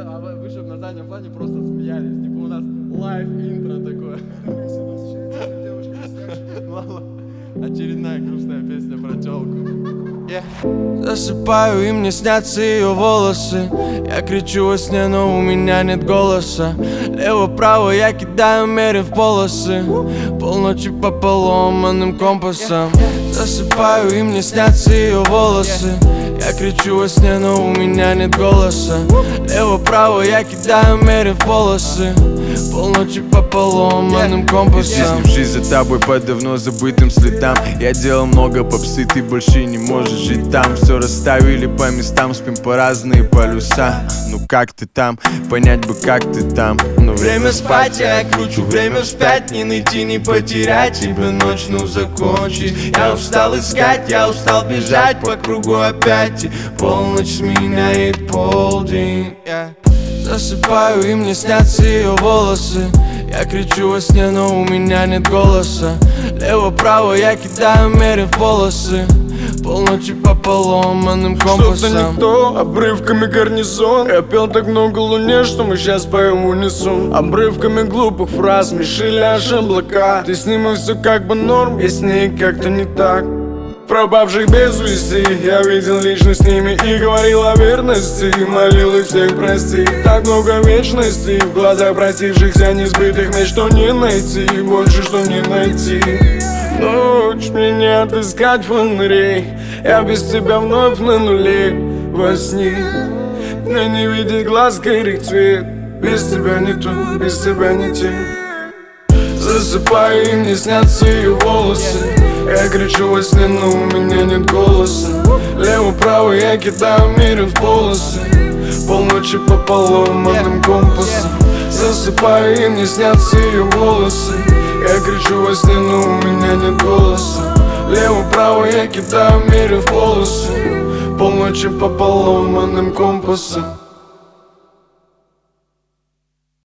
а вы же на заднем плане просто смеялись. Типа у нас лайв-интро такое. Очередная грустная песня про тёлку. Засыпаю, и мне снятся ее волосы. Я кричу во сне, но у меня нет голоса. Лево-право я кидаю, мерив полосы. Полночи по поломанным компасам. Засыпаю, и мне снятся ее волосы. Я кричу во сне, но у меня нет голоса. Лево-право я кидаю, мерив полосы. Полночи по поломанным компасам. Здесь жизнь за тобой по давно забытым следам. Я делал много попсы, ты больше не можешь жить там. Все расставили по местам, спим по разные полюса. Ну как ты там, понять бы как ты там. Но Время спать, я кручу время вспять. Не найти, не потерять тебя ночь, ну закончить. Я устал искать, я устал бежать по кругу опять. И полночь сменяет полдень. Засыпаю, и мне снятся ее волосы. Я кричу во сне, но у меня нет голоса. Лево-право я кидаю, мерив полосы. Полночи по поломанным компасам. Что-то не то, обрывками гарнизон. Я пел так много луне, что мы сейчас поем в унисон. Обрывками глупых фраз смешили аж облака. Ты с ним и все как бы норм, я с ней как-то не так. Пропавших без вести, я видел лично с ними и говорил о верности. Молил их всех простить. Так много вечности в глазах простившихся несбытых мечт, что не найти, больше что не найти. Ночь мне не отыскать фонарей. Я без тебя вновь на нуле во сне. Мне не видеть глаз горит цвет. Без тебя не то, без тебя не те. Засыпаю, и мне снятся ее волосы. Я кричу во сне, но у меня нет голоса. Лево-право я кидаю, мерив полосы. Полночи по поломанным компасам. Засыпаю, и мне снятся ее волосы. Я кричу во сне, но у меня нет голоса. Лево-право я кидаю, мерив полосы. Полночи по поломанным компасам.